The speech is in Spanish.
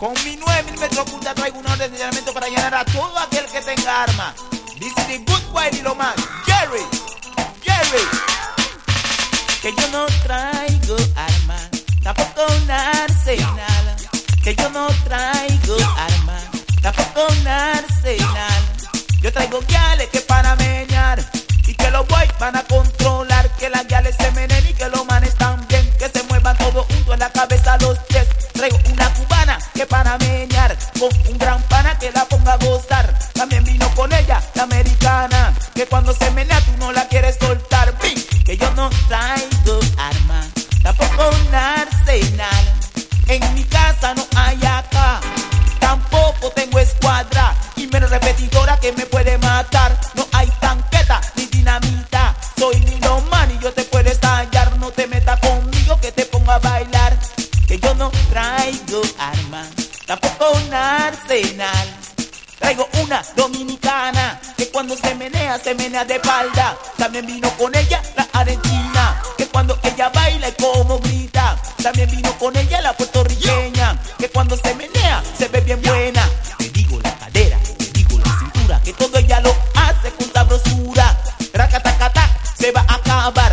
Con mi 9 milímetros punta traigo un orden de armamento para llenar a todo aquel que tenga arma. This is the good white y lo más. Jerry. Que yo no traigo armas, tampoco un arsenal. Que yo no traigo armas, tampoco un arsenal. Yo traigo guiales que para meñar y que los boys van a controlar. Que las guiales se menen y que los manes también. Que se muevan todos juntos en la cabeza los pies. Traigo una cubana que para meñar, con un gran pana que la ponga a gozar. También vino con ella la americana, que cuando se menea tú no la quieres soltar. Que yo no traigo armas, tampoco un arsenal. En mi casa no hay acá, tampoco tengo escuadra, y menos repetidora que me puede matar. No hay tanqueta ni dinamita, soy Lilo Man y yo te puedo estallar. No te metas conmigo que te pongo a bailar. Que yo no traigo armas, tampoco un arsenal. Traigo una dominicana que cuando se menea de espalda. También vino con ella la argentina, que cuando ella baila y como grita. También vino con ella la puertorriqueña, que cuando se menea se ve bien buena. Te digo la cadera, te digo la cintura, que todo ella lo hace con sabrosura. Racatacata se va a acabar.